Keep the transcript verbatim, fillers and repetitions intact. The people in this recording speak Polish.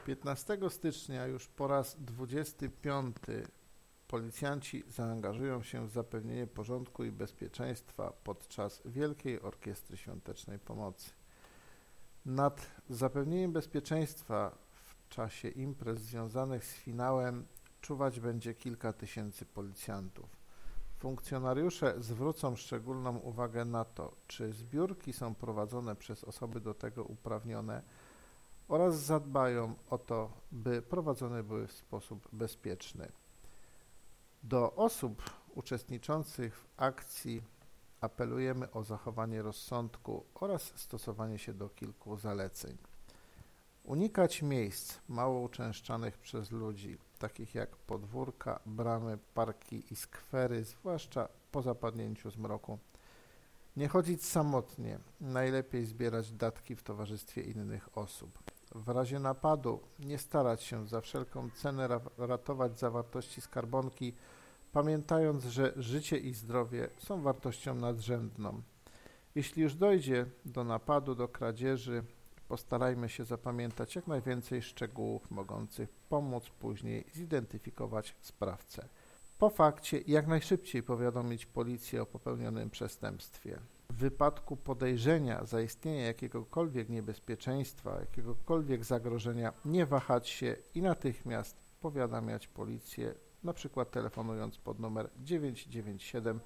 piętnastego stycznia już po raz dwudziesty piąty policjanci zaangażują się w zapewnienie porządku i bezpieczeństwa podczas Wielkiej Orkiestry Świątecznej Pomocy. Nad zapewnieniem bezpieczeństwa w czasie imprez związanych z finałem czuwać będzie kilka tysięcy policjantów. Funkcjonariusze zwrócą szczególną uwagę na to, czy zbiórki są prowadzone przez osoby do tego uprawnione oraz zadbają o to, by prowadzone były w sposób bezpieczny. Do osób uczestniczących w akcji apelujemy o zachowanie rozsądku oraz stosowanie się do kilku zaleceń. Unikać miejsc mało uczęszczanych przez ludzi, takich jak podwórka, bramy, parki i skwery, zwłaszcza po zapadnięciu zmroku. Nie chodzić samotnie, najlepiej zbierać datki w towarzystwie innych osób. W razie napadu nie starać się za wszelką cenę ratować zawartości skarbonki, pamiętając, że życie i zdrowie są wartością nadrzędną. Jeśli już dojdzie do napadu, do kradzieży, postarajmy się zapamiętać jak najwięcej szczegółów mogących pomóc później zidentyfikować sprawcę. Po fakcie jak najszybciej powiadomić policję o popełnionym przestępstwie. W wypadku podejrzenia zaistnienia jakiegokolwiek niebezpieczeństwa, jakiegokolwiek zagrożenia, nie wahać się i natychmiast powiadamiać policję, na przykład telefonując pod numer dziewięć dziewięć siedem